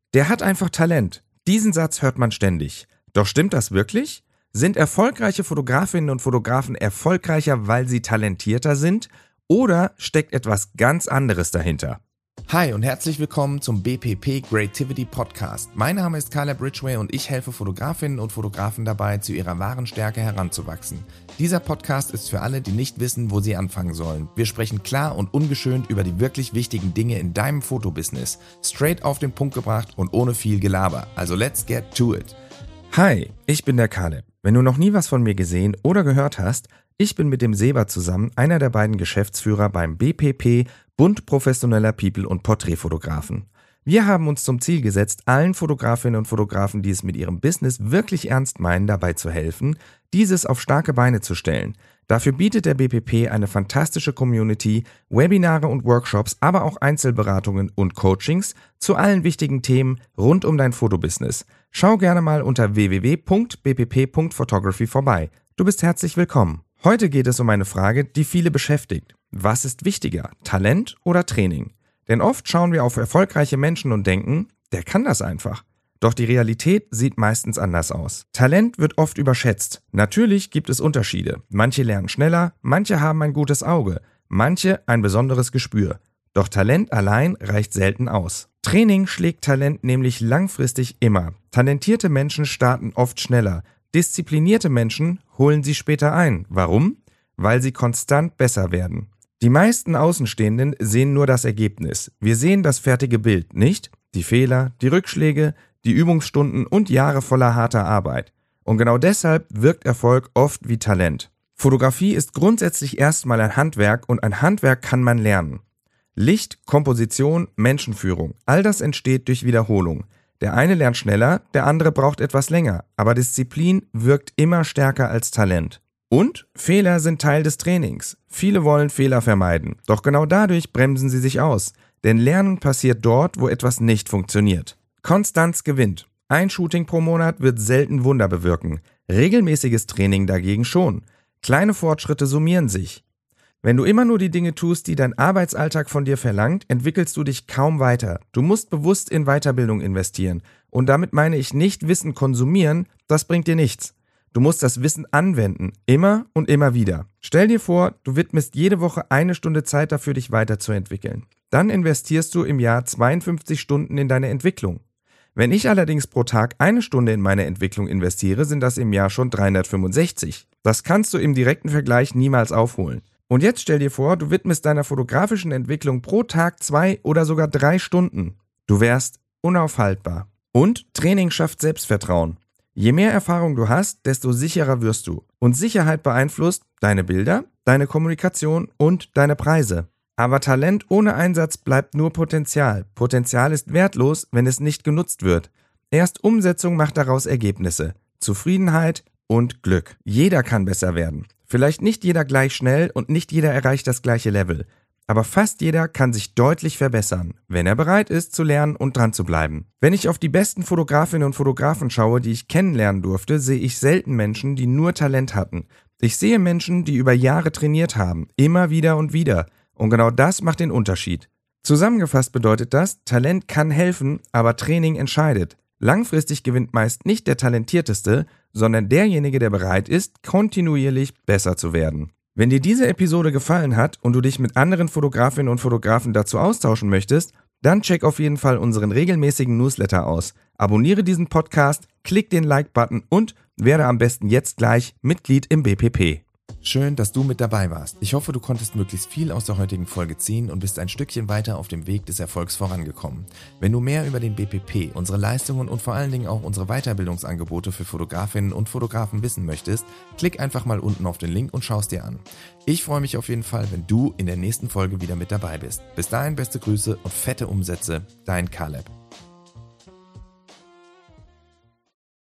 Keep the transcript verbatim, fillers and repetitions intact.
Der hat einfach Talent. Diesen Satz hört man ständig. Doch stimmt das wirklich? Sind erfolgreiche Fotografinnen und Fotografen erfolgreicher, weil sie talentierter sind? Oder steckt etwas ganz anderes dahinter? Hi und herzlich willkommen zum B P P Creativity Podcast. Mein Name ist Caleb Ridgway und ich helfe Fotografinnen und Fotografen dabei, zu ihrer wahren Stärke heranzuwachsen. Dieser Podcast ist für alle, die nicht wissen, wo sie anfangen sollen. Wir sprechen klar und ungeschönt über die wirklich wichtigen Dinge in deinem Fotobusiness. Straight auf den Punkt gebracht und ohne viel Gelaber. Also let's get to it. Hi, ich bin der Caleb. Wenn du noch nie was von mir gesehen oder gehört hast, ich bin mit dem Seba zusammen einer der beiden Geschäftsführer beim B P P, Bund professioneller People- und Porträtfotografen. Wir haben uns zum Ziel gesetzt, allen Fotografinnen und Fotografen, die es mit ihrem Business wirklich ernst meinen, dabei zu helfen, dieses auf starke Beine zu stellen. Dafür bietet der B P P eine fantastische Community, Webinare und Workshops, aber auch Einzelberatungen und Coachings zu allen wichtigen Themen rund um dein Fotobusiness. Schau gerne mal unter w w w punkt b p p punkt photography vorbei. Du bist herzlich willkommen. Heute geht es um eine Frage, die viele beschäftigt. Was ist wichtiger, Talent oder Training? Denn oft schauen wir auf erfolgreiche Menschen und denken, der kann das einfach. Doch die Realität sieht meistens anders aus. Talent wird oft überschätzt. Natürlich gibt es Unterschiede. Manche lernen schneller, manche haben ein gutes Auge, manche ein besonderes Gespür. Doch Talent allein reicht selten aus. Training schlägt Talent nämlich langfristig immer. Talentierte Menschen starten oft schneller. Disziplinierte Menschen holen sie später ein. Warum? Weil sie konstant besser werden. Die meisten Außenstehenden sehen nur das Ergebnis. Wir sehen das fertige Bild, nicht die Fehler, die Rückschläge, die Übungsstunden und Jahre voller harter Arbeit. Und genau deshalb wirkt Erfolg oft wie Talent. Fotografie ist grundsätzlich erstmal ein Handwerk und ein Handwerk kann man lernen. Licht, Komposition, Menschenführung, all das entsteht durch Wiederholung. Der eine lernt schneller, der andere braucht etwas länger, aber Disziplin wirkt immer stärker als Talent. Und Fehler sind Teil des Trainings. Viele wollen Fehler vermeiden, doch genau dadurch bremsen sie sich aus. Denn Lernen passiert dort, wo etwas nicht funktioniert. Konstanz gewinnt. Ein Shooting pro Monat wird selten Wunder bewirken. Regelmäßiges Training dagegen schon. Kleine Fortschritte summieren sich. Wenn du immer nur die Dinge tust, die dein Arbeitsalltag von dir verlangt, entwickelst du dich kaum weiter. Du musst bewusst in Weiterbildung investieren. Und damit meine ich nicht Wissen konsumieren, das bringt dir nichts. Du musst das Wissen anwenden, immer und immer wieder. Stell dir vor, du widmest jede Woche eine Stunde Zeit dafür, dich weiterzuentwickeln. Dann investierst du im Jahr zweiundfünfzig Stunden in deine Entwicklung. Wenn ich allerdings pro Tag eine Stunde in meine Entwicklung investiere, sind das im Jahr schon dreihundertfünfundsechzig. Das kannst du im direkten Vergleich niemals aufholen. Und jetzt stell dir vor, du widmest deiner fotografischen Entwicklung pro Tag zwei oder sogar drei Stunden. Du wärst unaufhaltbar. Und Training schafft Selbstvertrauen. Je mehr Erfahrung du hast, desto sicherer wirst du. Und Sicherheit beeinflusst deine Bilder, deine Kommunikation und deine Preise. Aber Talent ohne Einsatz bleibt nur Potenzial. Potenzial ist wertlos, wenn es nicht genutzt wird. Erst Umsetzung macht daraus Ergebnisse, Zufriedenheit und Glück. Jeder kann besser werden. Vielleicht nicht jeder gleich schnell und nicht jeder erreicht das gleiche Level. Aber fast jeder kann sich deutlich verbessern, wenn er bereit ist zu lernen und dran zu bleiben. Wenn ich auf die besten Fotografinnen und Fotografen schaue, die ich kennenlernen durfte, sehe ich selten Menschen, die nur Talent hatten. Ich sehe Menschen, die über Jahre trainiert haben, immer wieder und wieder. Und genau das macht den Unterschied. Zusammengefasst bedeutet das, Talent kann helfen, aber Training entscheidet. Langfristig gewinnt meist nicht der Talentierteste, sondern derjenige, der bereit ist, kontinuierlich besser zu werden. Wenn dir diese Episode gefallen hat und du dich mit anderen Fotografinnen und Fotografen dazu austauschen möchtest, dann check auf jeden Fall unseren regelmäßigen Newsletter aus. Abonniere diesen Podcast, klick den Like-Button und werde am besten jetzt gleich Mitglied im B P P. Schön, dass du mit dabei warst. Ich hoffe, du konntest möglichst viel aus der heutigen Folge ziehen und bist ein Stückchen weiter auf dem Weg des Erfolgs vorangekommen. Wenn du mehr über den B P P, unsere Leistungen und vor allen Dingen auch unsere Weiterbildungsangebote für Fotografinnen und Fotografen wissen möchtest, klick einfach mal unten auf den Link und schau es dir an. Ich freue mich auf jeden Fall, wenn du in der nächsten Folge wieder mit dabei bist. Bis dahin beste Grüße und fette Umsätze, dein Caleb.